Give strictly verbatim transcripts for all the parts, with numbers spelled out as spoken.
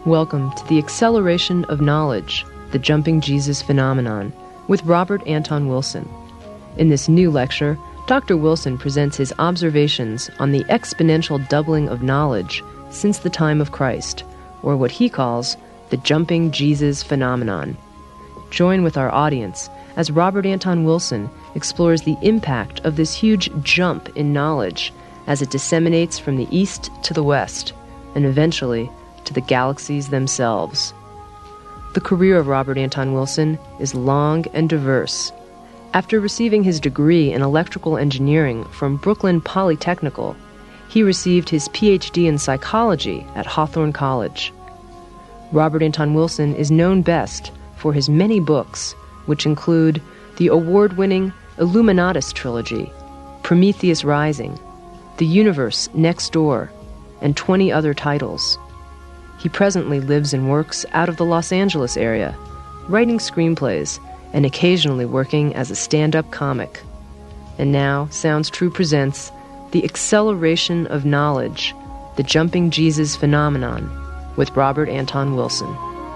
Welcome to the Acceleration of Knowledge, the Jumping Jesus Phenomenon, with Robert Anton Wilson. In this new lecture, Doctor Wilson presents his observations on the exponential doubling of knowledge since the time of Christ, or what he calls the Jumping Jesus Phenomenon. Join with our audience as Robert Anton Wilson explores the impact of this huge jump in knowledge as it disseminates from the east to the west, and eventually to the galaxies themselves. The career of Robert Anton Wilson is long and diverse. After receiving his degree in electrical engineering from Brooklyn Polytechnical, he received his P H D in psychology at Hawthorne College. Robert Anton Wilson is known best for his many books, which include the award-winning Illuminatus trilogy, Prometheus Rising, The Universe Next Door, and twenty other titles. He presently lives and works out of the Los Angeles area, writing screenplays and occasionally working as a stand-up comic. And now, Sounds True presents The Acceleration of Knowledge, the Jumping Jesus Phenomenon, with Robert Anton Wilson.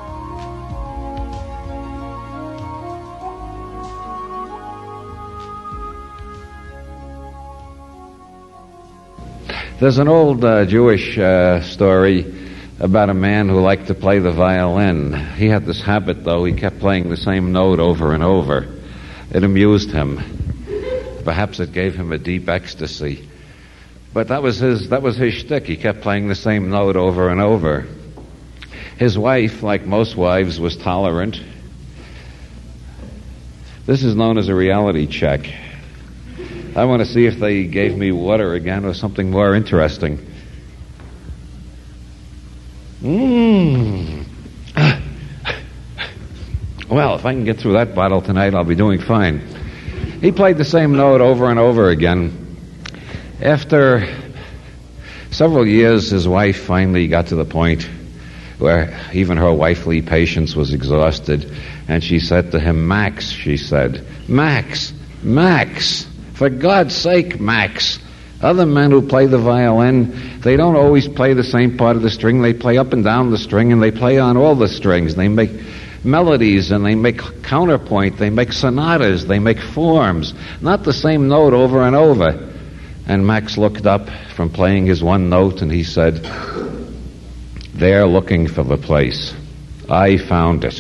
There's an old uh, Jewish uh, story about a man who liked to play the violin. He had this habit, though. He kept playing the same note over and over. It amused him. Perhaps it gave him a deep ecstasy. But that was his that was his shtick. He kept playing the same note over and over. His wife, like most wives, was tolerant. This is known as a reality check. I want to see if they gave me water again or something more interesting. Mmm. Well, if I can get through that bottle tonight, I'll be doing fine. He played the same note over and over again. After several years, his wife finally got to the point where even her wifely patience was exhausted, and she said to him, "Max," she said, "Max, Max, for God's sake, Max. Other men who play the violin, they don't always play the same part of the string. They play up and down the string, and they play on all the strings. They make melodies, and they make counterpoint. They make sonatas. They make forms. Not the same note over and over." And Max looked up from playing his one note, and he said, "They're looking for the place. I found it."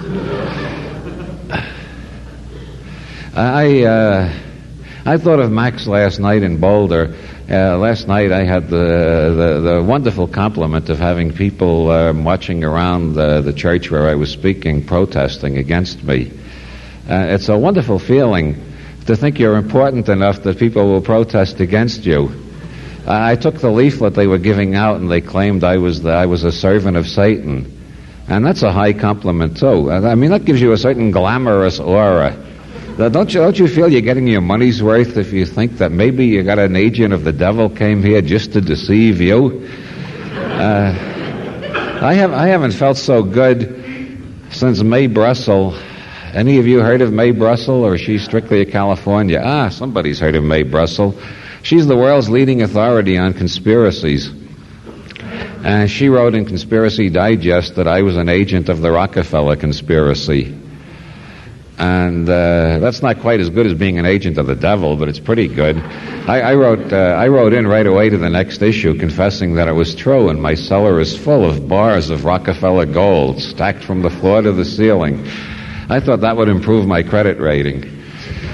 I... Uh, I thought of Max last night in Boulder. Uh, last night I had the, the the wonderful compliment of having people uh, watching around the, the church where I was speaking, protesting against me. Uh, it's a wonderful feeling to think you're important enough that people will protest against you. Uh, I took the leaflet they were giving out, and they claimed I was the, I was a servant of Satan. And that's a high compliment, too. I mean, that gives you a certain glamorous aura. Now, don't you, don't you feel you're getting your money's worth if you think that maybe you got an agent of the devil came here just to deceive you? Uh, I have I haven't felt so good since Mae Brussell. Any of you heard of Mae Brussell, or is she strictly a California? Ah, somebody's heard of Mae Brussell. She's the world's leading authority on conspiracies. And she wrote in Conspiracy Digest that I was an agent of the Rockefeller conspiracy. And uh, that's not quite as good as being an agent of the devil, but it's pretty good. I, I wrote uh, I wrote in right away to the next issue confessing that it was true, and my cellar is full of bars of Rockefeller gold stacked from the floor to the ceiling. I thought that would improve my credit rating.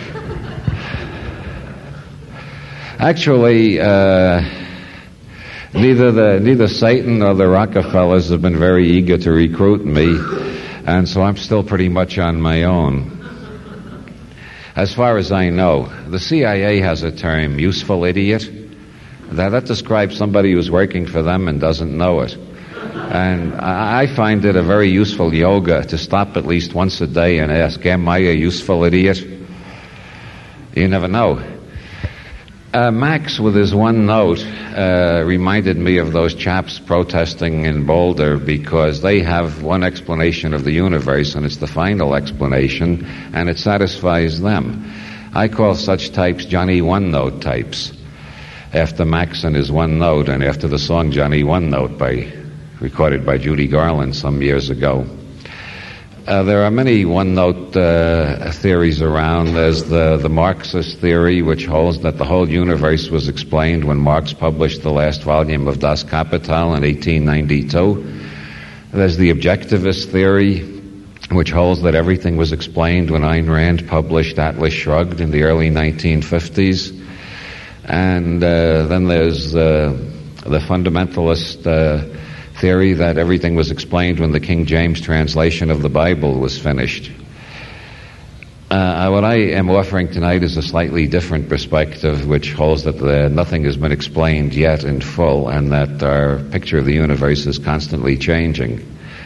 Actually, uh, neither the neither Satan nor the Rockefellers have been very eager to recruit me. And so I'm still pretty much on my own. As far as I know, the C I A has a term, useful idiot. That, that describes somebody who's working for them and doesn't know it. And I, I find it a very useful yoga to stop at least once a day and ask, am I a useful idiot? You never know. Uh, Max, with his one note, uh, reminded me of those chaps protesting in Boulder because they have one explanation of the universe, and it's the final explanation, and it satisfies them. I call such types Johnny One Note types, after Max and his one note, and after the song Johnny One Note by recorded by Judy Garland some years ago. Uh, there are many one-note uh, theories around. There's the, the Marxist theory, which holds that the whole universe was explained when Marx published the last volume of Das Kapital in eighteen ninety-two. There's the objectivist theory, which holds that everything was explained when Ayn Rand published Atlas Shrugged in the early nineteen fifties. And uh, then there's uh, the fundamentalist uh, theory that everything was explained when the King James translation of the Bible was finished. Uh, what I am offering tonight is a slightly different perspective, which holds that the, nothing has been explained yet in full, and that our picture of the universe is constantly changing.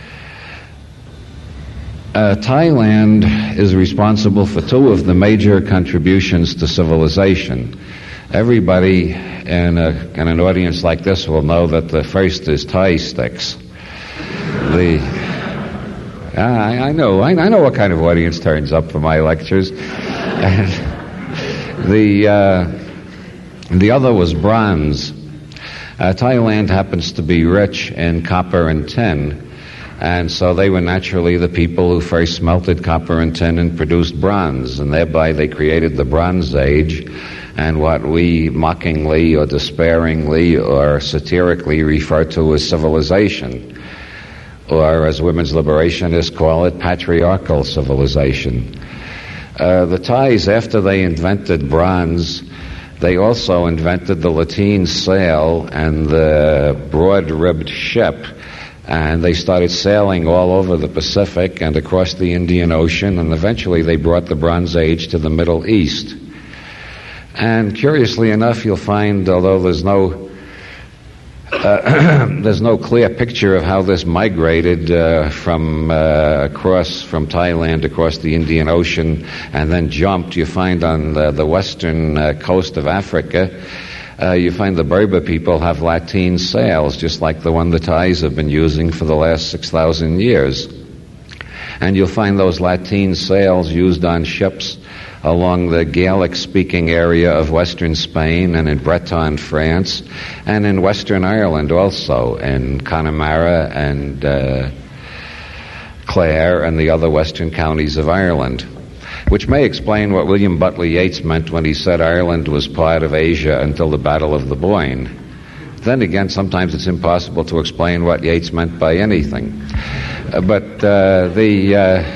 Uh, Thailand is responsible for two of the major contributions to civilization. Everybody in, a, in an audience like this will know that the first is Thai sticks. The, I, I know, I, I know what kind of audience turns up for my lectures. And the uh, the other was bronze. Uh, Thailand happens to be rich in copper and tin, and so they were naturally the people who first smelted copper and tin and produced bronze, and thereby they created the Bronze Age, and what we mockingly or despairingly or satirically refer to as civilization, or as women's liberationists call it, patriarchal civilization. Uh, the Thais, after they invented bronze, they also invented the lateen sail and the broad-ribbed ship, and they started sailing all over the Pacific and across the Indian Ocean, and eventually they brought the Bronze Age to the Middle East. And curiously enough, you'll find, although there's no uh, there's no clear picture of how this migrated uh, from uh, across from Thailand across the Indian Ocean and then jumped, you find on the, the western uh, coast of Africa, uh, you find the Berber people have lateen sails, just like the one the Thais have been using for the last six thousand years. And you'll find those lateen sails used on ships along the Gaelic-speaking area of western Spain and in Breton, France, and in western Ireland also, in Connemara and uh, Clare and the other western counties of Ireland, which may explain what William Butler Yeats meant when he said Ireland was part of Asia until the Battle of the Boyne. Then again, sometimes it's impossible to explain what Yeats meant by anything. Uh, but uh, the... Uh,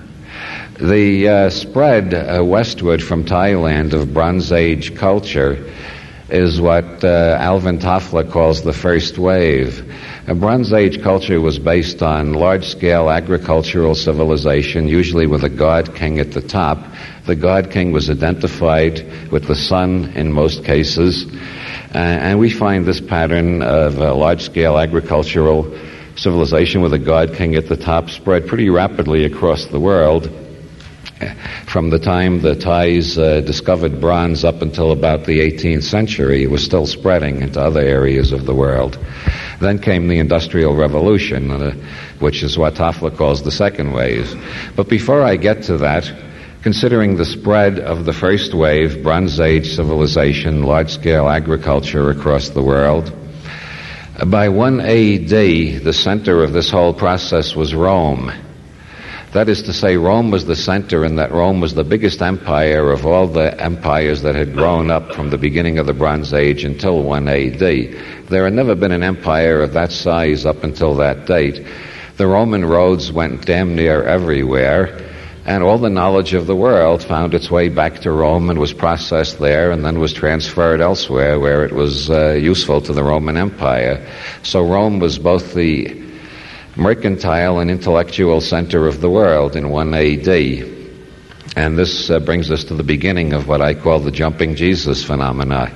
The uh, spread uh, westward from Thailand of Bronze Age culture is what uh, Alvin Toffler calls the first wave. A Bronze Age culture was based on large-scale agricultural civilization, usually with a god king at the top. The god king was identified with the sun in most cases, uh, and we find this pattern of a large-scale agricultural civilization with a god king at the top spread pretty rapidly across the world. From the time the Thais uh, discovered bronze up until about the eighteenth century, it was still spreading into other areas of the world. Then came the Industrial Revolution, uh, which is what Toffler calls the second wave. But before I get to that, considering the spread of the first wave, Bronze Age civilization, large-scale agriculture across the world, by one A D, the center of this whole process was Rome. That is to say, Rome was the center, and that Rome was the biggest empire of all the empires that had grown up from the beginning of the Bronze Age until one A D. There had never been an empire of that size up until that date. The Roman roads went damn near everywhere, and all the knowledge of the world found its way back to Rome and was processed there and then was transferred elsewhere where it was uh, useful to the Roman Empire. So Rome was both the mercantile and intellectual center of the world in one A D. And this uh, brings us to the beginning of what I call the jumping Jesus phenomena.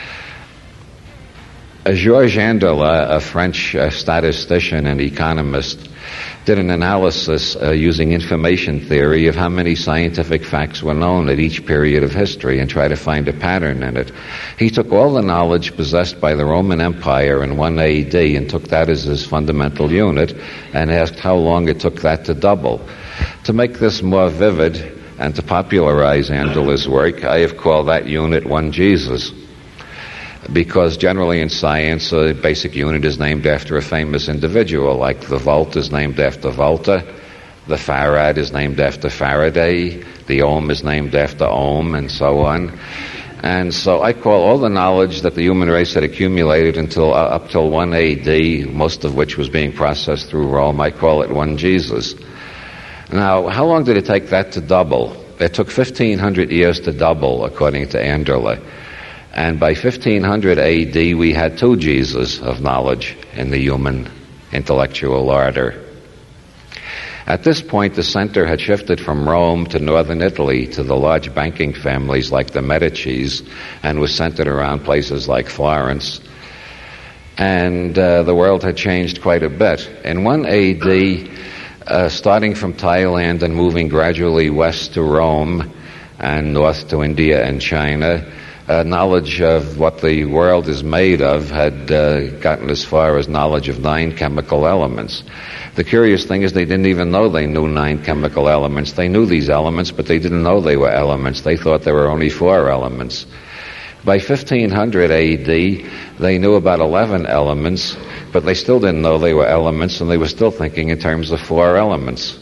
Uh, Georges Andela, a French uh, statistician and economist, did an analysis uh, using information theory of how many scientific facts were known at each period of history and tried to find a pattern in it. He took all the knowledge possessed by the Roman Empire in one A D and took that as his fundamental unit and asked how long it took that to double. To make this more vivid and to popularize Andela's work, I have called that unit one Jesus. because generally in science, a basic unit is named after a famous individual, like the volt is named after Volta, the farad is named after Faraday, the ohm is named after Ohm, and so on. And so I call all the knowledge that the human race had accumulated until uh, up till one A D, most of which was being processed through Rome, I call it one Jesus. Now, how long did it take that to double? It took fifteen hundred years to double, according to Anderle. And by fifteen hundred A D, we had two Jesus of knowledge in the human intellectual order. At this point, the center had shifted from Rome to northern Italy to the large banking families like the Medicis, and was centered around places like Florence. And uh, the world had changed quite a bit. In one A D, uh, starting from Thailand and moving gradually west to Rome and north to India and China, uh, knowledge of what the world is made of had uh, gotten as far as knowledge of nine chemical elements. The curious thing is they didn't even know they knew nine chemical elements. They knew these elements, but they didn't know they were elements. They thought there were only four elements. By fifteen hundred A D, they knew about eleven elements, but they still didn't know they were elements, and they were still thinking in terms of four elements.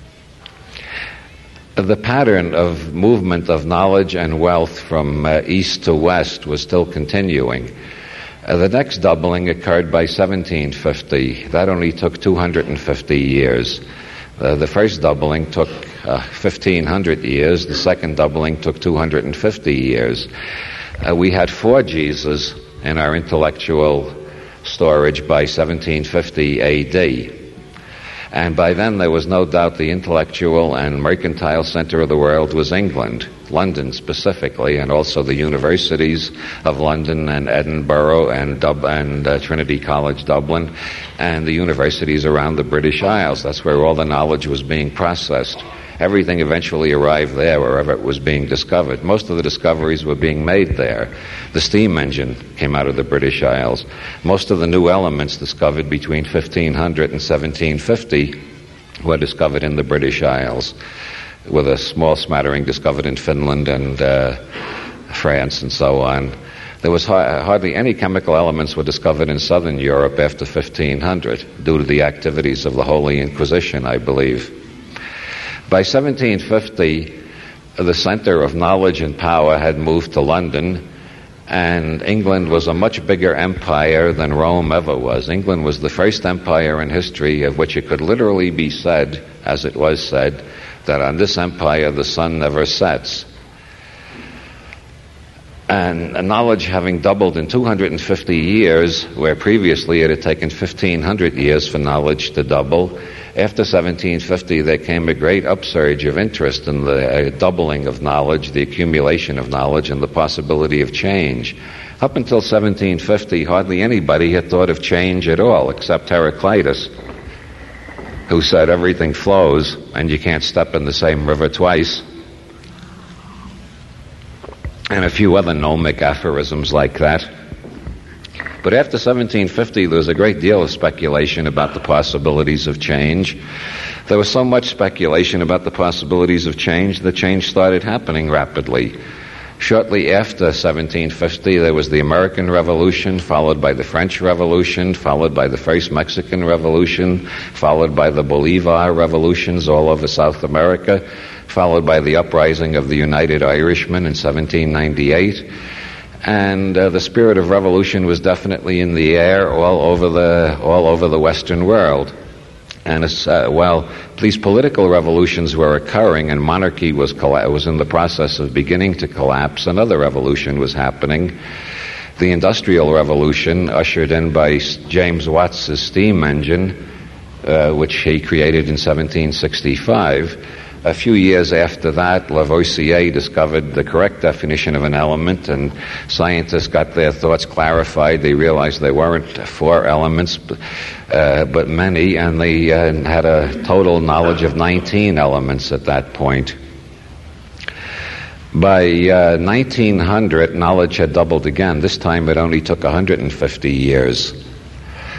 The pattern of movement of knowledge and wealth from uh, east to west was still continuing. Uh, the next doubling occurred by seventeen fifty. That only took two hundred fifty years. Uh, the first doubling took uh, fifteen hundred years. The second doubling took two hundred fifty years. Uh, we had four Jesus in our intellectual storage by seventeen fifty A D. And by then there was no doubt the intellectual and mercantile center of the world was England, London specifically, and also the universities of London and Edinburgh and, Dub- and uh, Trinity College Dublin, and the universities around the British Isles. That's where all the knowledge was being processed. Everything eventually arrived there wherever it was being discovered. Most of the discoveries were being made there. The steam engine came out of the British Isles. Most of the new elements discovered between fifteen hundred and seventeen fifty were discovered in the British Isles, with a small smattering discovered in Finland and uh, France and so on. There was ha- hardly any chemical elements were discovered in southern Europe after fifteen hundred, due to the activities of the Holy Inquisition, I believe. By seventeen fifty, the center of knowledge and power had moved to London, and England was a much bigger empire than Rome ever was. England was the first empire in history of which it could literally be said, as it was said, that on this empire the sun never sets. And knowledge having doubled in two hundred fifty years, where previously it had taken fifteen hundred years for knowledge to double, after seventeen fifty there came a great upsurge of interest in the uh, doubling of knowledge, the accumulation of knowledge, and the possibility of change. Up until seventeen fifty, hardly anybody had thought of change at all, except Heraclitus, who said everything flows and you can't step in the same river twice, and a few other gnomic aphorisms like that. But after seventeen fifty, there was a great deal of speculation about the possibilities of change. There was so much speculation about the possibilities of change that change started happening rapidly. Shortly after seventeen fifty, there was the American Revolution, followed by the French Revolution, followed by the First Mexican Revolution, followed by the Bolivar revolutions all over South America, followed by the uprising of the United Irishmen in seventeen ninety-eight. And uh, the spirit of revolution was definitely in the air all over the all over the Western world. And as, uh, while these political revolutions were occurring and monarchy was colla- was in the process of beginning to collapse, another revolution was happening. The Industrial Revolution, ushered in by James Watt's steam engine, uh, which he created in seventeen sixty-five. A few years after that, Lavoisier discovered the correct definition of an element, and scientists got their thoughts clarified. They realized there weren't four elements, uh, but many, and they uh, had a total knowledge of nineteen elements at that point. By uh, nineteen hundred, knowledge had doubled again. This time it only took one hundred fifty years.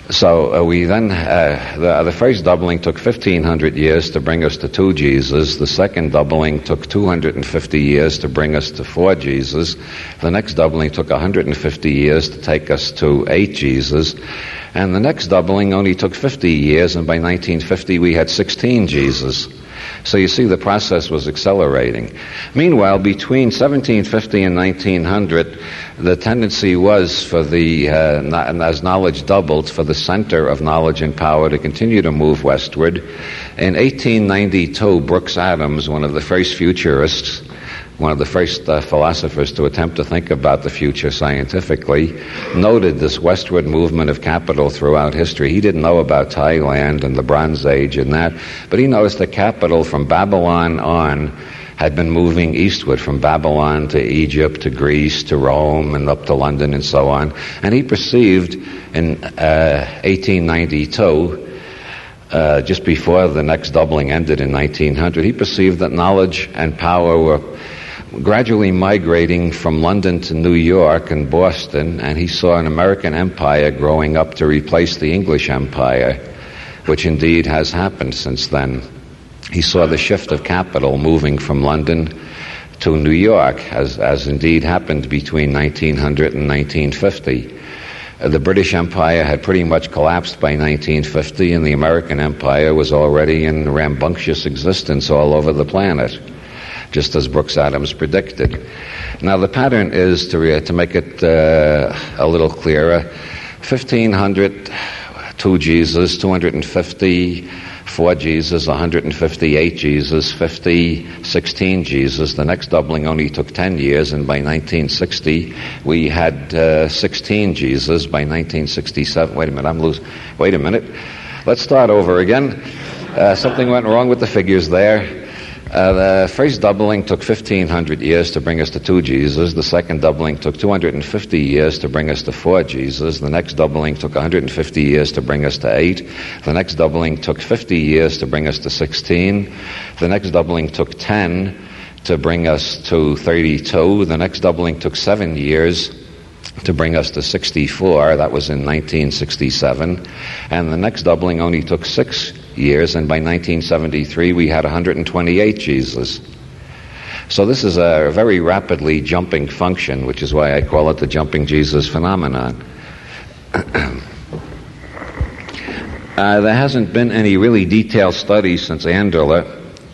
So uh, we then, uh, the, the first doubling took fifteen hundred years to bring us to two Jesus. The second doubling took two hundred fifty years to bring us to four Jesus. The next doubling took one hundred fifty years to take us to eight Jesus. And the next doubling only took fifty years, and by nineteen fifty we had sixteen Jesus. So you see, the process was accelerating. Meanwhile, between seventeen fifty and nineteen hundred, the tendency was for the, uh, as knowledge doubled, for the center of knowledge and power to continue to move westward. In eighteen ninety-two, Brooks Adams, one of the first futurists, one of the first uh, philosophers to attempt to think about the future scientifically, noted this westward movement of capital throughout history. He didn't know about Thailand and the Bronze Age and that, but he noticed that capital from Babylon on had been moving eastward, from Babylon to Egypt to Greece to Rome and up to London and so on. And he perceived in uh, eighteen ninety-two, uh, just before the next doubling ended in nineteen hundred, he perceived that knowledge and power were gradually migrating from London to New York and Boston, and he saw an American empire growing up to replace the English empire, which indeed has happened since then. He saw the shift of capital moving from London to New York, as, as indeed happened between nineteen hundred and nineteen fifty. Uh, the British Empire had pretty much collapsed by nineteen fifty, and the American Empire was already in rambunctious existence all over the planet, just as Brooks Adams predicted. Now, the pattern is, to, uh, to make it uh, a little clearer, fifteen hundred, two Jesus, two hundred fifty, four Jesus, one hundred fifty-eight Jesus, fifty, sixteen Jesus. The next doubling only took ten years, and by nineteen sixty, we had uh, sixteen Jesus. By nineteen sixty-seven, wait a minute, I'm losing, wait a minute. Let's start over again. Uh, something went wrong with the figures there. Uh, the first doubling took fifteen hundred years to bring us to two Jesus. The second doubling took two hundred fifty years to bring us to four Jesus. The next doubling took one hundred fifty years to bring us to eight. The next doubling took fifty years to bring us to sixteen. The next doubling took ten to bring us to thirty-two. The next doubling took seven years to bring us to sixty-four. That was in nineteen sixty-seven. And the next doubling only took six years, and by nineteen seventy-three we had one hundred twenty-eight Jesus. So this is a very rapidly jumping function, which is why I call it the jumping Jesus phenomenon. uh, there hasn't been any really detailed studies since Anderle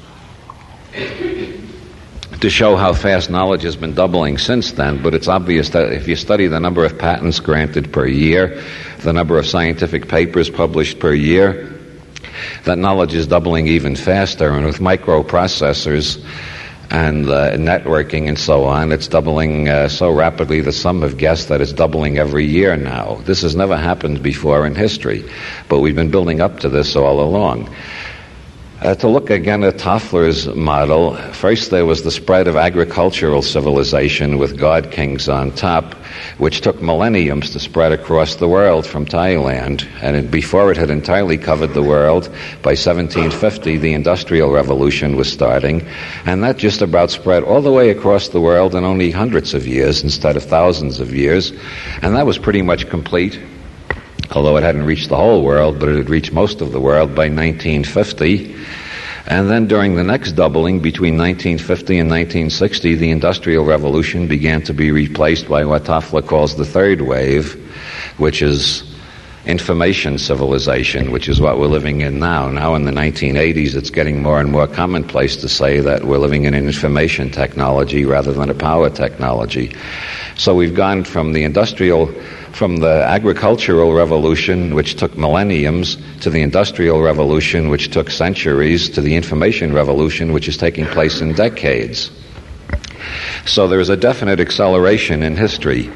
to show how fast knowledge has been doubling since then, but it's obvious that if you study the number of patents granted per year, the number of scientific papers published per year, that knowledge is doubling even faster. And with microprocessors and uh, networking and so on, it's doubling uh, so rapidly that some have guessed that it's doubling every year now. This has never happened before in history, but we've been building up to this all along. Uh, to look again at Toffler's model, first there was the spread of agricultural civilization with god kings on top, which took millenniums to spread across the world from Thailand. And it, before it had entirely covered the world, by seventeen fifty the Industrial Revolution was starting, and that just about spread all the way across the world in only hundreds of years instead of thousands of years. And that was pretty much complete, although it hadn't reached the whole world, but it had reached most of the world by nineteen fifty. And then during the next doubling, between nineteen fifty and nineteen sixty, the Industrial Revolution began to be replaced by what Toffler calls the third wave, which is information civilization, which is what we're living in now. Now in the nineteen eighties, it's getting more and more commonplace to say that we're living in an information technology rather than a power technology. So we've gone from the industrial From the agricultural revolution, which took millenniums, to the industrial revolution, which took centuries, to the information revolution, which is taking place in decades. So there is a definite acceleration in history.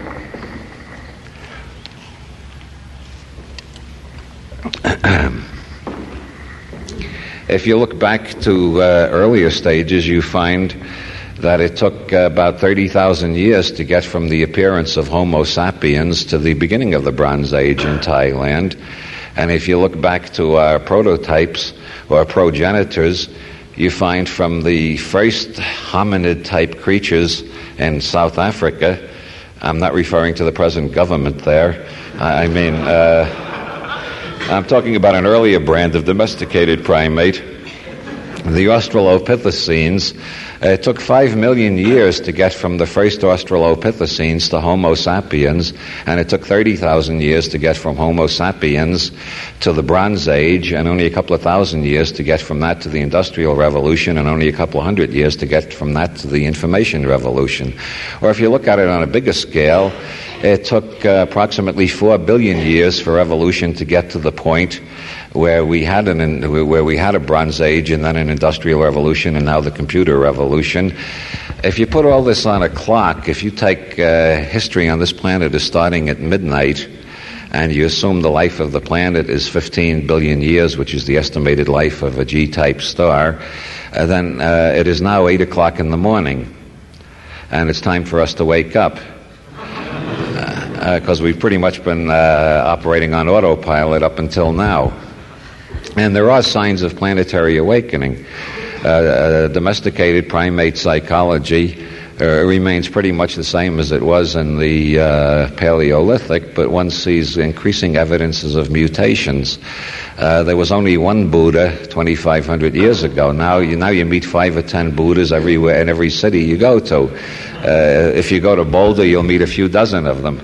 If you look back to uh, earlier stages, you find that it took uh, about thirty thousand years to get from the appearance of Homo sapiens to the beginning of the Bronze Age in Thailand. And if you look back to our prototypes or progenitors, you find from the first hominid-type creatures in South Africa, I'm not referring to the present government there, I mean, uh, I'm talking about an earlier brand of domesticated primate, the Australopithecines. It took five million years to get from the first Australopithecines to Homo sapiens, and it took thirty thousand years to get from Homo sapiens to the Bronze Age, and only a couple of thousand years to get from that to the Industrial Revolution, and only a couple of hundred years to get from that to the Information Revolution. Or if you look at it on a bigger scale, it took uh, approximately four billion years for evolution to get to the point where we had an where we had a Bronze Age and then an Industrial Revolution and now the Computer Revolution. If you put all this on a clock, if you take uh, history on this planet is starting at midnight, and you assume the life of the planet is fifteen billion years, which is the estimated life of a G-type star, uh, then uh, it is now eight o'clock in the morning, and it's time for us to wake up. Because uh, uh, we've pretty much been uh, operating on autopilot up until now. And there are signs of planetary awakening. Uh, uh, domesticated primate psychology uh, remains pretty much the same as it was in the uh, Paleolithic, but one sees increasing evidences of mutations. Uh, there was only one Buddha twenty-five hundred years ago. Now you, now you meet five or ten Buddhas everywhere in every city you go to. Uh, if you go to Boulder, you'll meet a few dozen of them.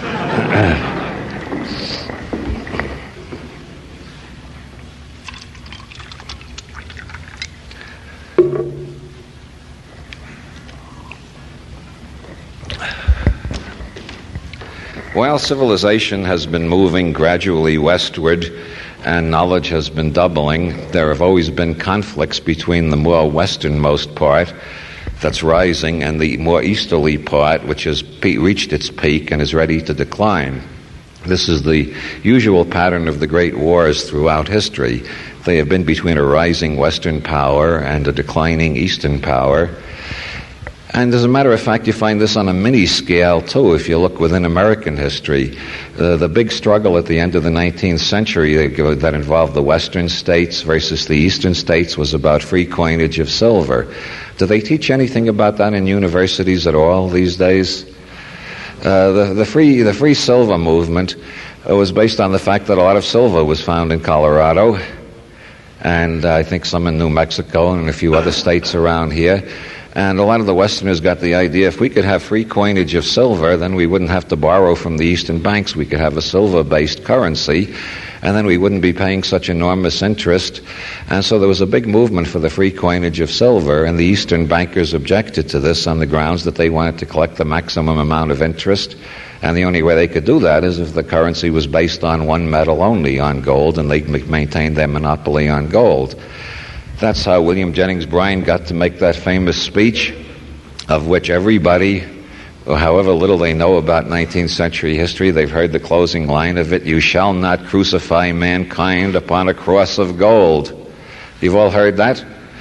While civilization has been moving gradually westward and knowledge has been doubling, there have always been conflicts between the more westernmost part that's rising and the more easterly part, which has pe- reached its peak and is ready to decline. This is the usual pattern of the great wars throughout history. They have been between a rising Western power and a declining Eastern power. And as a matter of fact, you find this on a mini scale, too, if you look within American history. Uh, the big struggle at the end of the nineteenth century that, that involved the Western states versus the Eastern states was about free coinage of silver. Do they teach anything about that in universities at all these days? Uh, the, the free the free silver movement uh, was based on the fact that a lot of silver was found in Colorado, and uh, I think some in New Mexico and a few other states around here. And a lot of the Westerners got the idea, if we could have free coinage of silver, then we wouldn't have to borrow from the Eastern banks. We could have a silver-based currency, and then we wouldn't be paying such enormous interest. And so there was a big movement for the free coinage of silver, and the Eastern bankers objected to this on the grounds that they wanted to collect the maximum amount of interest. And the only way they could do that is if the currency was based on one metal only, on gold, and they maintained their monopoly on gold. That's how William Jennings Bryan got to make that famous speech, of which everybody, however little they know about nineteenth century history, they've heard the closing line of it, "You shall not crucify mankind upon a cross of gold." You've all heard that?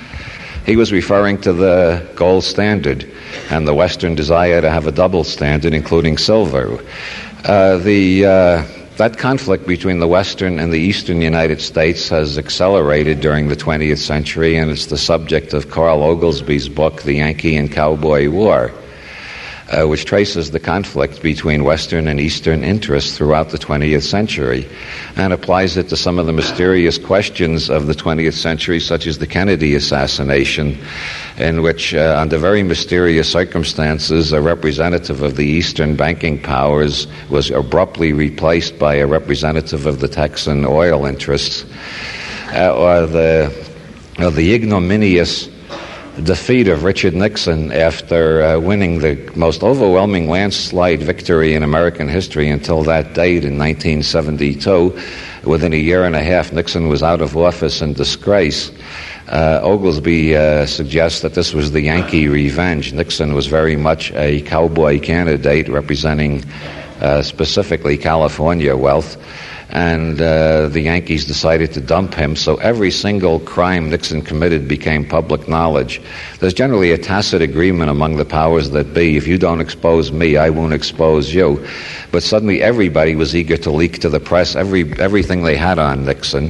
He was referring to the gold standard and the Western desire to have a double standard, including silver. Uh, the... Uh, That conflict between the Western and the Eastern United States has accelerated during the twentieth century, and it's the subject of Carl Oglesby's book, The Yankee and Cowboy War, uh, which traces the conflict between Western and Eastern interests throughout the twentieth century and applies it to some of the mysterious questions of the twentieth century, such as the Kennedy assassination, in which, uh, under very mysterious circumstances, a representative of the Eastern banking powers was abruptly replaced by a representative of the Texan oil interests, uh, or the, or the ignominious defeat of Richard Nixon after uh, winning the most overwhelming landslide victory in American history until that date in nineteen seventy-two. Within a year and a half, Nixon was out of office in disgrace. Uh, Oglesby uh, suggests that this was the Yankee revenge. Nixon was very much a cowboy candidate representing uh, specifically California wealth, and uh, the Yankees decided to dump him, so every single crime Nixon committed became public knowledge. There's generally a tacit agreement among the powers that be, if you don't expose me, I won't expose you. But suddenly everybody was eager to leak to the press every everything they had on Nixon,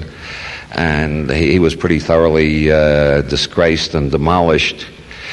and he, he was pretty thoroughly uh, disgraced and demolished.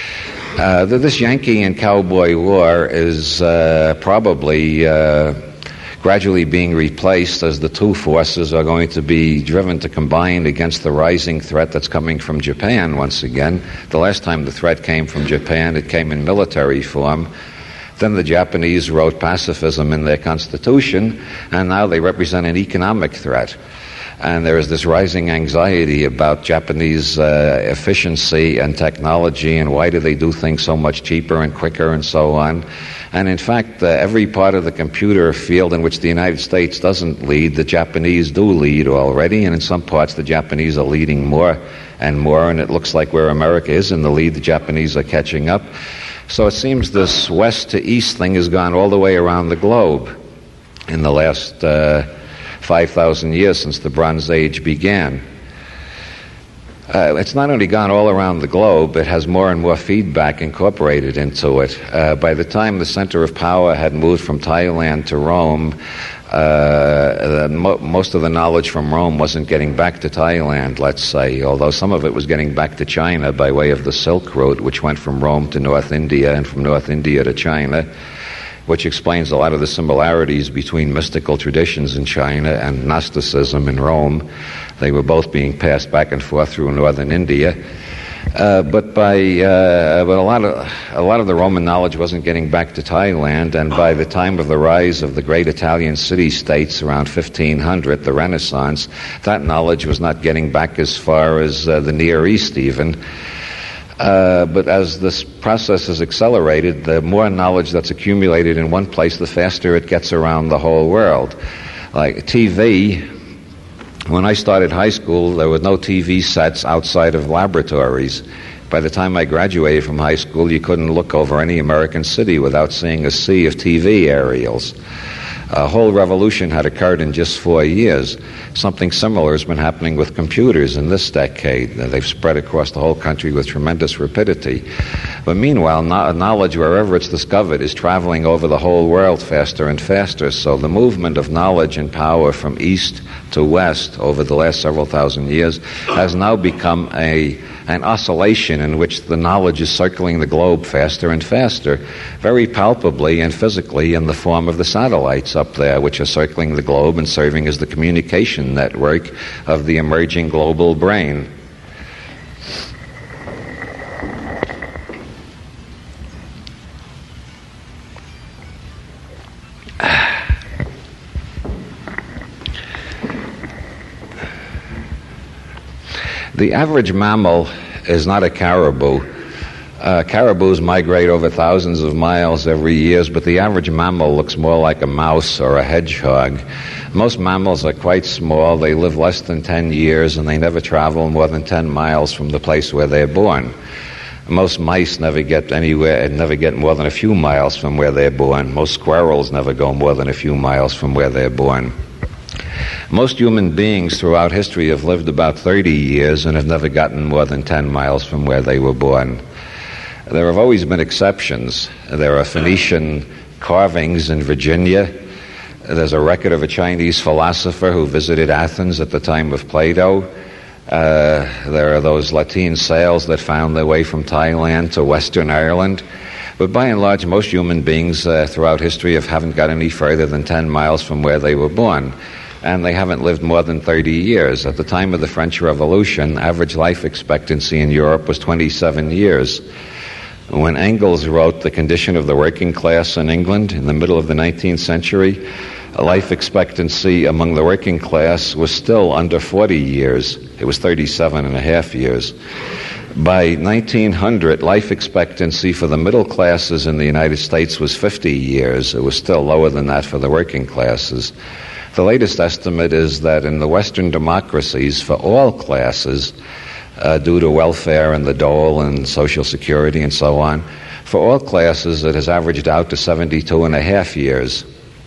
Uh, this Yankee and Cowboy War is uh, probably... Uh, gradually being replaced as the two forces are going to be driven to combine against the rising threat that's coming from Japan once again. The last time the threat came from Japan, it came in military form. Then the Japanese wrote pacifism in their constitution, and now they represent an economic threat. And there is this rising anxiety about Japanese uh, efficiency and technology, and why do they do things so much cheaper and quicker and so on. And in fact, uh, every part of the computer field in which the United States doesn't lead, the Japanese do lead already, and in some parts the Japanese are leading more and more, and it looks like where America is in the lead, the Japanese are catching up. So it seems this west to east thing has gone all the way around the globe in the last uh, five thousand years since the Bronze Age began. Uh, it's not only gone all around the globe, it has more and more feedback incorporated into it. Uh, by the time the center of power had moved from Thailand to Rome, uh, the, mo- most of the knowledge from Rome wasn't getting back to Thailand, let's say, although some of it was getting back to China by way of the Silk Route, which went from Rome to North India and from North India to China, which explains a lot of the similarities between mystical traditions in China and Gnosticism in Rome. They were both being passed back and forth through northern India. Uh, but by uh, but a lot of a lot of the Roman knowledge wasn't getting back to Thailand, and by the time of the rise of the great Italian city-states around fifteen hundred, the Renaissance, that knowledge was not getting back as far as uh, the Near East even. Uh, but as this process is accelerated, the more knowledge that's accumulated in one place, the faster it gets around the whole world. Like T V, when I started high school, there were no T V sets outside of laboratories. By the time I graduated from high school, you couldn't look over any American city without seeing a sea of T V aerials. A whole revolution had occurred in just four years. Something similar has been happening with computers in this decade. They've spread across the whole country with tremendous rapidity. But meanwhile, knowledge, wherever it's discovered, is traveling over the whole world faster and faster. So the movement of knowledge and power from east to west over the last several thousand years has now become a an oscillation in which the knowledge is circling the globe faster and faster, very palpably and physically in the form of the satellites up there, which are circling the globe and serving as the communication network of the emerging global brain. The average mammal is not a caribou. Uh, caribous migrate over thousands of miles every year, but the average mammal looks more like a mouse or a hedgehog. Most mammals are quite small. They live less than ten years, and they never travel more than ten miles from the place where they're born. Most mice never get anywhere, never get more than a few miles from where they're born. Most squirrels never go more than a few miles from where they're born. Most human beings throughout history have lived about thirty years and have never gotten more than ten miles from where they were born. There have always been exceptions. There are Phoenician carvings in Virginia. There's a record of a Chinese philosopher who visited Athens at the time of Plato. Uh, there are those Latin sails that found their way from Thailand to Western Ireland. But by and large, most human beings uh, throughout history have, haven't got any further than ten miles from where they were born. And they haven't lived more than thirty years. At the time of the French Revolution, average life expectancy in Europe was twenty-seven years. When Engels wrote The Condition of the Working Class in England in the middle of the nineteenth century, life expectancy among the working class was still under forty years. It was thirty-seven and a half years. By nineteen hundred, life expectancy for the middle classes in the United States was fifty years. It was still lower than that for the working classes. The latest estimate is that in the Western democracies, for all classes, uh, due to welfare and the dole and Social Security and so on, for all classes it has averaged out to seventy-two and a half years.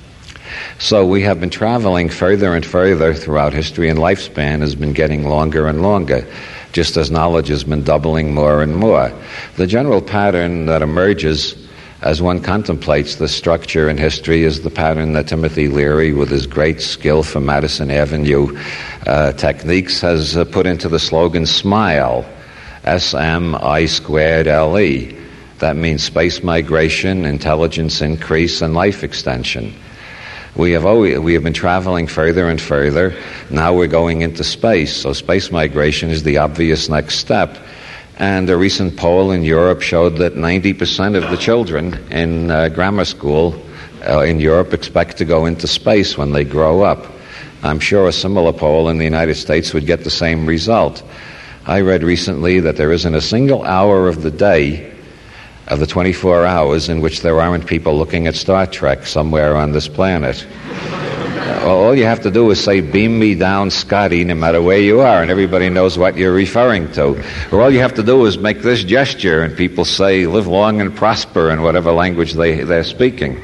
So we have been traveling further and further throughout history, and lifespan has been getting longer and longer, just as knowledge has been doubling more and more. The general pattern that emerges as one contemplates the structure in history is the pattern that Timothy Leary, with his great skill for Madison Avenue uh, techniques, has uh, put into the slogan SMILE, S M I squared L E. That means space migration, intelligence increase, and life extension. We have always, we have been traveling further and further. Now we're going into space. So space migration is the obvious next step. And a recent poll in Europe showed that ninety percent of the children in uh, grammar school uh, in Europe expect to go into space when they grow up. I'm sure a similar poll in the United States would get the same result. I read recently that there isn't a single hour of the day, of the twenty-four hours, in which there aren't people looking at Star Trek somewhere on this planet. All you have to do is say, beam me down, Scotty, no matter where you are, and everybody knows what you're referring to. Or all you have to do is make this gesture, and people say, live long and prosper, in whatever language they, they're speaking.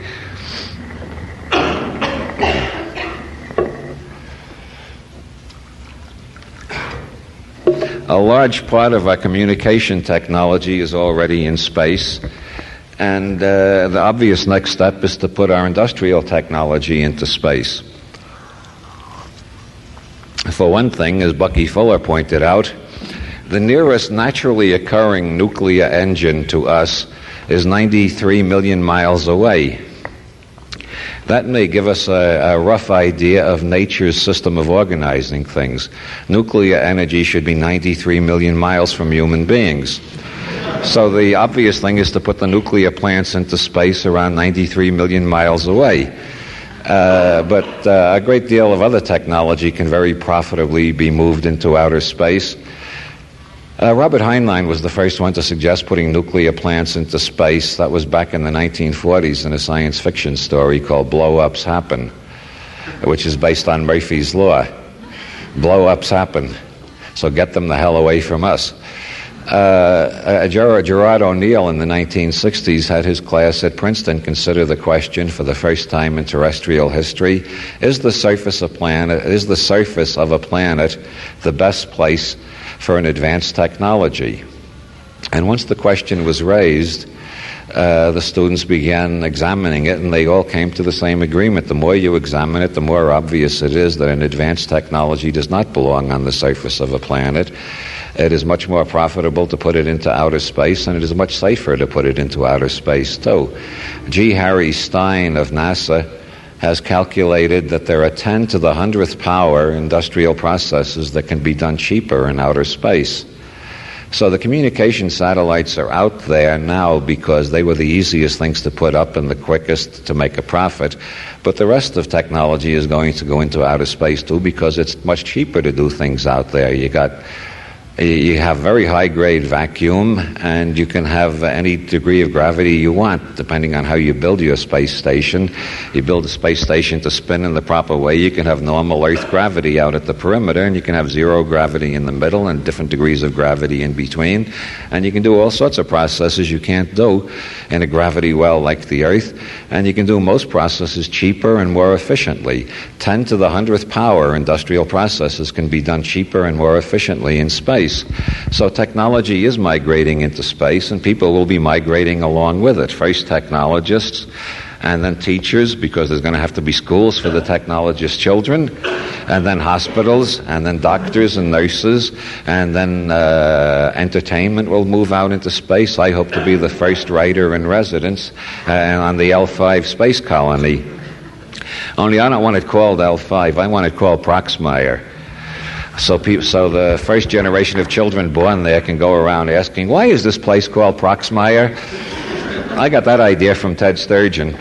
A large part of our communication technology is already in space. And uh, the obvious next step is to put our industrial technology into space. For one thing, as Bucky Fuller pointed out, the nearest naturally occurring nuclear engine to us is ninety-three million miles away. That may give us a, a rough idea of nature's system of organizing things. Nuclear energy should be ninety-three million miles from human beings. So the obvious thing is to put the nuclear plants into space around ninety-three million miles away. Uh, but uh, a great deal of other technology can very profitably be moved into outer space. Uh, Robert Heinlein was the first one to suggest putting nuclear plants into space. That was back in the nineteen forties in a science fiction story called Blow-Ups Happen, which is based on Murphy's Law. Blow-ups happen, so get them the hell away from us. Uh, Gerard, Gerard O'Neill in the nineteen sixties had his class at Princeton consider the question for the first time in terrestrial history: Is the surface of planet is the surface of a planet the best place for an advanced technology? And once the question was raised, uh, the students began examining it, and they all came to the same agreement. The more you examine it, the more obvious it is that an advanced technology does not belong on the surface of a planet. It is much more profitable to put it into outer space, and it is much safer to put it into outer space, too. G. Harry Stein of NASA has calculated that there are ten to the hundredth power industrial processes that can be done cheaper in outer space. So the communication satellites are out there now because they were the easiest things to put up and the quickest to make a profit. But the rest of technology is going to go into outer space, too, because it's much cheaper to do things out there. You got... You have very high-grade vacuum, and you can have any degree of gravity you want, depending on how you build your space station. You build a space station to spin in the proper way, you can have normal Earth gravity out at the perimeter, and you can have zero gravity in the middle and different degrees of gravity in between. And you can do all sorts of processes you can't do in a gravity well like the Earth. And you can do most processes cheaper and more efficiently. ten to the hundredth power industrial processes can be done cheaper and more efficiently in space. So technology is migrating into space, and people will be migrating along with it. First technologists, and then teachers, because there's going to have to be schools for the technologists' children, and then hospitals, and then doctors and nurses, and then uh, entertainment will move out into space. I hope to be the first writer in residence uh, on the L five space colony. Only I don't want it called L five, I want it called Proxmire. So, people, so the first generation of children born there can go around asking, why is this place called Proxmire? I got that idea from Ted Sturgeon.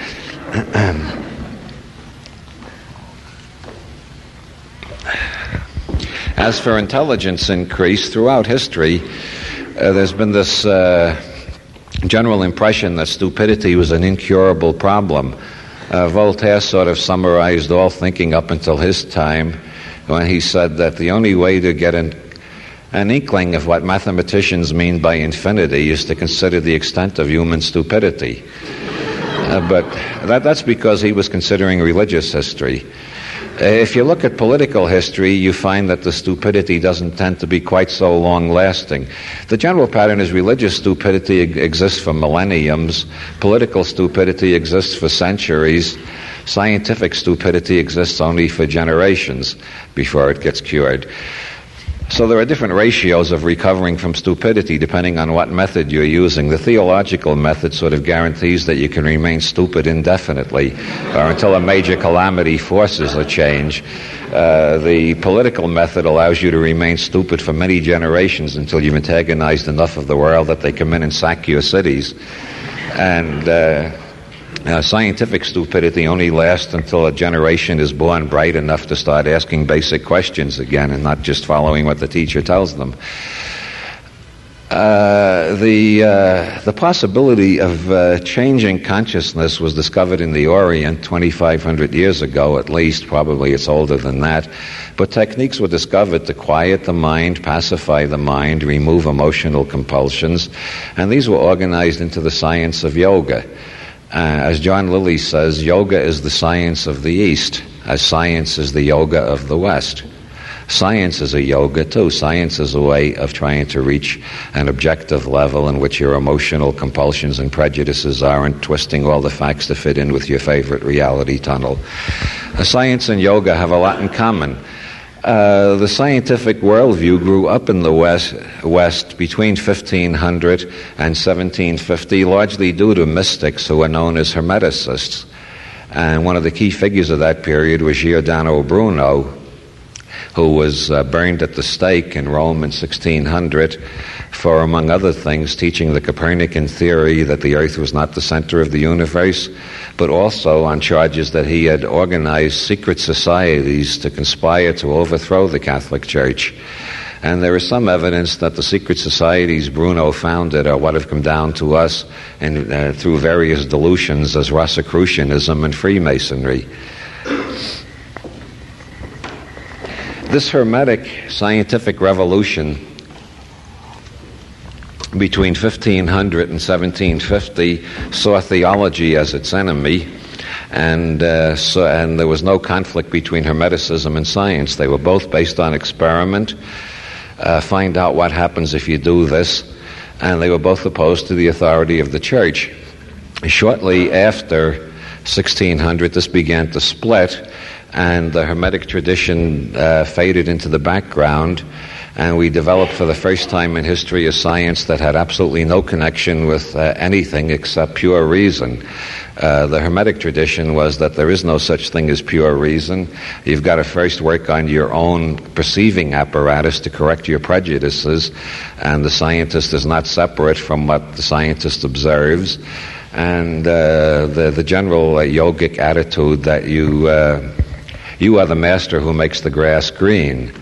As for intelligence increase, throughout history, uh, there's been this uh, general impression that stupidity was an incurable problem. Uh, Voltaire sort of summarized all thinking up until his time when he said that the only way to get an, an inkling of what mathematicians mean by infinity is to consider the extent of human stupidity. Uh, but that, that's because he was considering religious history. Uh, if you look at political history, you find that the stupidity doesn't tend to be quite so long-lasting. The general pattern is religious stupidity exists for millenniums, political stupidity exists for centuries, scientific stupidity exists only for generations before it gets cured. So So there are different ratios of recovering from stupidity depending on what method you're using. The theological method sort of guarantees that you can remain stupid indefinitely or until a major calamity forces a change. Uh, the political method allows you to remain stupid for many generations until you've antagonized enough of the world that they come in and sack your cities. And uh, uh, scientific stupidity only lasts until a generation is born bright enough to start asking basic questions again and not just following what the teacher tells them. Uh, the uh, the possibility of uh, changing consciousness was discovered in the Orient twenty-five hundred years ago, at least. Probably it's older than that. But techniques were discovered to quiet the mind, pacify the mind, remove emotional compulsions, and these were organized into the science of yoga. Uh, as John Lilly says, yoga is the science of the East, as science is the yoga of the West. Science is a yoga, too. Science is a way of trying to reach an objective level in which your emotional compulsions and prejudices aren't twisting all the facts to fit in with your favorite reality tunnel. Uh, science and yoga have a lot in common. Uh, the scientific worldview grew up in the West, West between fifteen hundred and seventeen fifty, largely due to mystics who were known as Hermeticists. And one of the key figures of that period was Giordano Bruno, who was uh, burned at the stake in Rome in sixteen hundred for, among other things, teaching the Copernican theory that the Earth was not the center of the universe, but also on charges that he had organized secret societies to conspire to overthrow the Catholic Church. And there is some evidence that the secret societies Bruno founded are what have come down to us and, uh, through various dilutions as Rosicrucianism and Freemasonry. This Hermetic scientific revolution between fifteen hundred and seventeen fifty saw theology as its enemy, and uh, so, and there was no conflict between Hermeticism and science. They were both based on experiment, uh, find out what happens if you do this, and they were both opposed to the authority of the Church. Shortly after sixteen hundred, this began to split, and the Hermetic tradition uh, faded into the background, and we developed for the first time in history a science that had absolutely no connection with uh, anything except pure reason. Uh, the Hermetic tradition was that there is no such thing as pure reason. You've got to first work on your own perceiving apparatus to correct your prejudices, and the scientist is not separate from what the scientist observes. And uh, the, the general uh, yogic attitude that you... Uh, You are the master who makes the grass green.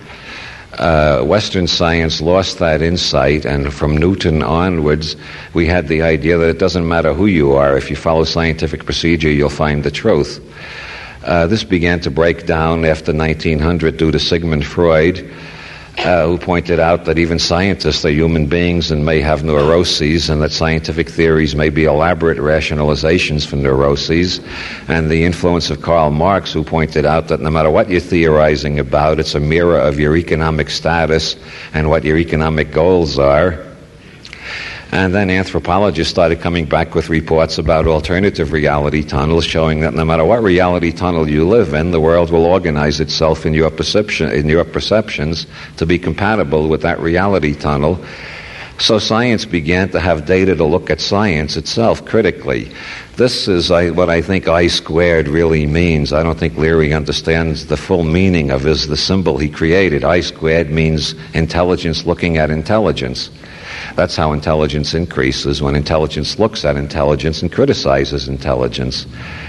Uh, Western science lost that insight, and from Newton onwards, we had the idea that it doesn't matter who you are. If you follow scientific procedure, you'll find the truth. Uh, this began to break down after nineteen hundred due to Sigmund Freud, uh, who pointed out that even scientists are human beings and may have neuroses, and that scientific theories may be elaborate rationalizations for neuroses, and the influence of Karl Marx, who pointed out that no matter what you're theorizing about, it's a mirror of your economic status and what your economic goals are. And then anthropologists started coming back with reports about alternative reality tunnels, showing that no matter what reality tunnel you live in, the world will organize itself in your perception, in your perceptions to be compatible with that reality tunnel. So science began to have data to look at science itself critically. This is I, what I think I squared really means. I don't think Leary understands the full meaning of is the symbol he created. I squared means intelligence looking at intelligence. That's how intelligence increases, when intelligence looks at intelligence and criticizes intelligence.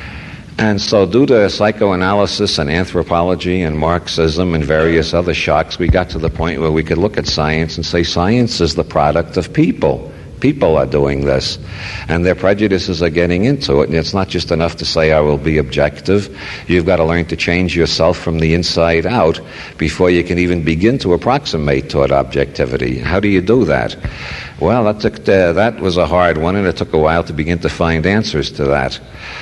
And so due to psychoanalysis and anthropology and Marxism and various other shocks, we got to the point where we could look at science and say science is the product of people. People are doing this, and their prejudices are getting into it. And it's not just enough to say, I will be objective. You've got to learn to change yourself from the inside out before you can even begin to approximate toward objectivity. How do you do that? Well, that took uh, that was a hard one, and it took a while to begin to find answers to that.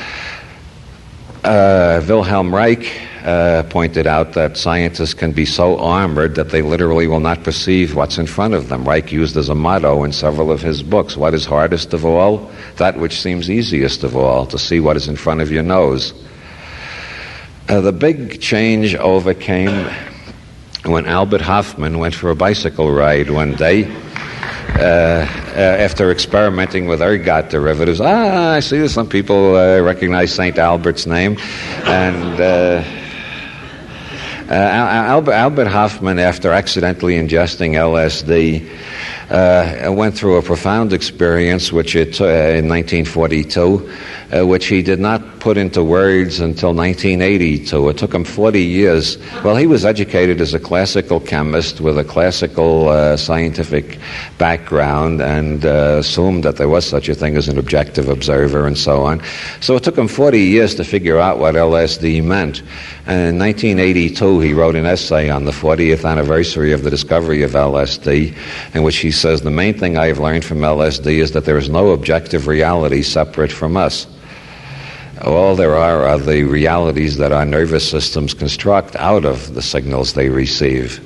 Uh, Wilhelm Reich uh, pointed out that scientists can be so armored that they literally will not perceive what's in front of them. Reich used as a motto in several of his books, what is hardest of all? That which seems easiest of all, to see what is in front of your nose. Uh, the big change overcame when Albert Hofmann went for a bicycle ride one day, uh, uh, after experimenting with ergot derivatives. Ah, I see some people uh, recognize Saint Albert's name. And uh, uh, Albert, Albert Hofmann, after accidentally ingesting L S D, uh, went through a profound experience which it, uh, in nineteen forty-two, uh, which he did not put into words until nineteen eighty-two. It took him forty years. Well, he was educated as a classical chemist with a classical uh, scientific background and uh, assumed that there was such a thing as an objective observer and so on. So it took him forty years to figure out what L S D meant. And in nineteen eighty-two, he wrote an essay on the fortieth anniversary of the discovery of L S D, in which he says, the main thing I have learned from L S D is that there is no objective reality separate from us. All there are are the realities that our nervous systems construct out of the signals they receive.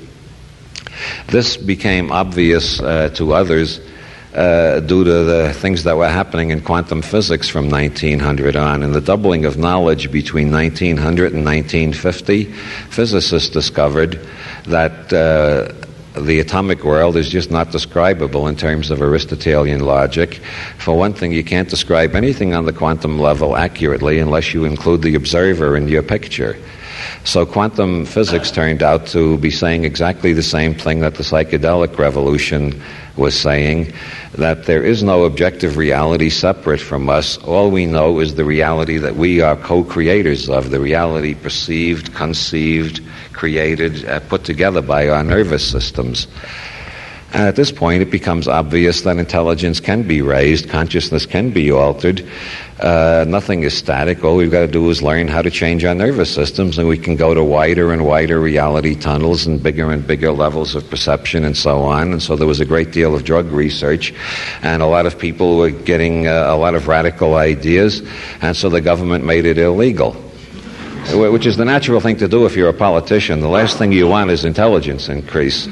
This became obvious uh, to others uh, due to the things that were happening in quantum physics from nineteen hundred on. In the doubling of knowledge between nineteen hundred and nineteen fifty, physicists discovered that uh, the atomic world is just not describable in terms of Aristotelian logic. For one thing, you can't describe anything on the quantum level accurately unless you include the observer in your picture. So quantum physics turned out to be saying exactly the same thing that the psychedelic revolution was saying, that there is no objective reality separate from us. All we know is the reality that we are co-creators of, the reality perceived, conceived, created, uh, put together by our nervous systems. And at this point, it becomes obvious that intelligence can be raised, consciousness can be altered. Uh, nothing is static. All we've got to do is learn how to change our nervous systems, and we can go to wider and wider reality tunnels and bigger and bigger levels of perception and so on. And so there was a great deal of drug research, and a lot of people were getting uh, a lot of radical ideas, and so the government made it illegal, which is the natural thing to do if you're a politician. The last thing you want is intelligence increase.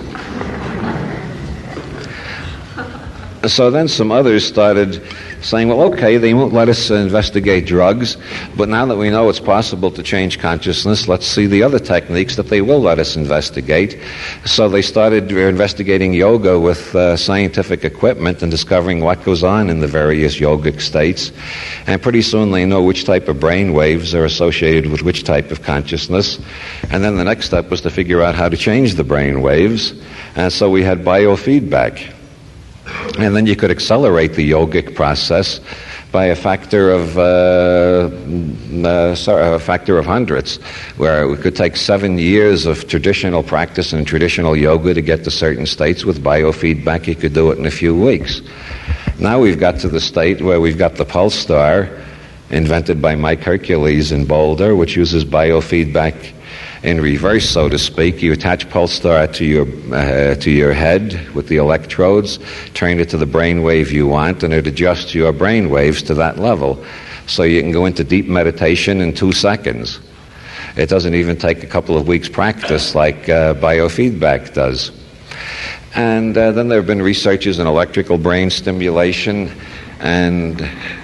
So then some others started saying, well, okay, they won't let us uh, investigate drugs, but now that we know it's possible to change consciousness, let's see the other techniques that they will let us investigate. So they started investigating yoga with uh, scientific equipment and discovering what goes on in the various yogic states. And pretty soon they know which type of brain waves are associated with which type of consciousness. And then the next step was to figure out how to change the brain waves. And so we had biofeedback. And then you could accelerate the yogic process by a factor of uh, uh, sorry, a factor of hundreds, where we could take seven years of traditional practice and traditional yoga to get to certain states. With biofeedback, you could do it in a few weeks. Now we've got to the state where we've got the Pulse Star, invented by Mike Hercules in Boulder, which uses biofeedback in reverse, so to speak. You attach Pulse Star to your uh, to your head with the electrodes, turn it to the brain wave you want, and it adjusts your brain waves to that level. So you can go into deep meditation in two seconds. It doesn't even take a couple of weeks practice like uh, biofeedback does. And uh, then there have been researches in electrical brain stimulation, and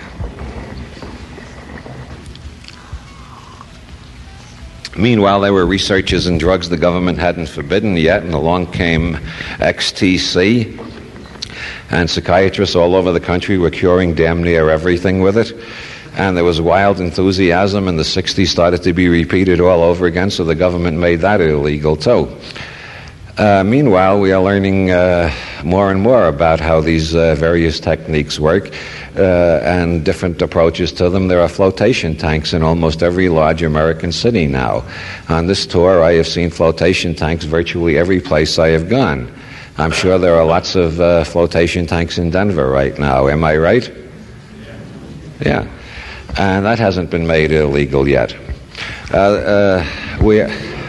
meanwhile, there were researches in drugs the government hadn't forbidden yet, and along came X T C, and psychiatrists all over the country were curing damn near everything with it. And there was wild enthusiasm, and the sixties started to be repeated all over again, so the government made that illegal too. Uh, meanwhile, we are learning uh, more and more about how these uh, various techniques work uh, and different approaches to them. There are flotation tanks in almost every large American city now. On this tour, I have seen flotation tanks virtually every place I have gone. I'm sure there are lots of uh, flotation tanks in Denver right now. Am I right? Yeah. And that hasn't been made illegal yet. Uh, uh, we...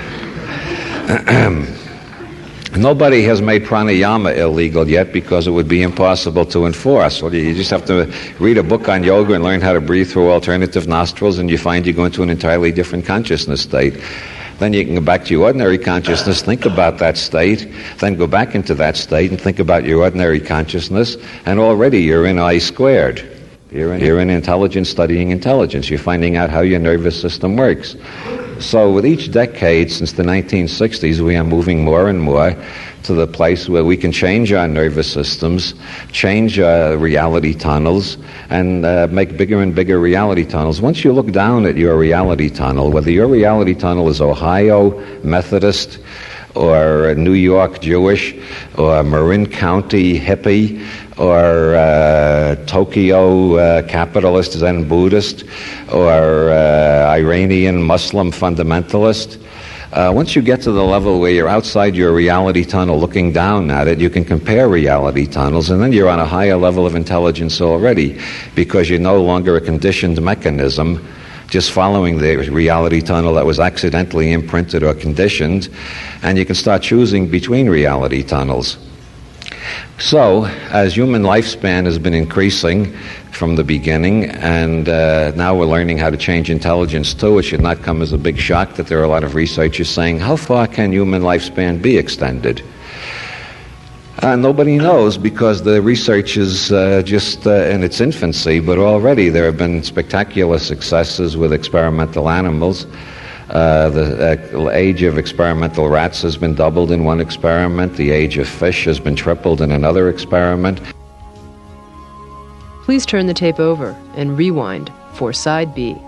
Nobody has made pranayama illegal yet because it would be impossible to enforce. Well, you just have to read a book on yoga and learn how to breathe through alternative nostrils, and you find you go into an entirely different consciousness state. Then you can go back to your ordinary consciousness, think about that state, then go back into that state and think about your ordinary consciousness, and already you're in I squared. You're in, you're in intelligence studying intelligence. You're finding out how your nervous system works. So with each decade since the nineteen sixties, we are moving more and more to the place where we can change our nervous systems, change our reality tunnels, and uh, make bigger and bigger reality tunnels. Once you look down at your reality tunnel, whether your reality tunnel is Ohio Methodist, or New York Jewish, or Marin County hippie, or uh, Tokyo uh, capitalist Zen Buddhist, or uh, Iranian Muslim fundamentalist, uh, once you get to the level where you're outside your reality tunnel looking down at it, you can compare reality tunnels, and then you're on a higher level of intelligence already, because you're no longer a conditioned mechanism just following the reality tunnel that was accidentally imprinted or conditioned, and you can start choosing between reality tunnels. So, as human lifespan has been increasing from the beginning, and uh, now we're learning how to change intelligence too, it should not come as a big shock that there are a lot of researchers saying, how far can human lifespan be extended? Uh, nobody knows, because the research is uh, just uh, in its infancy, but already there have been spectacular successes with experimental animals. Uh, the uh, age of experimental rats has been doubled in one experiment. The age of fish has been tripled in another experiment. Please turn the tape over and rewind for Side B.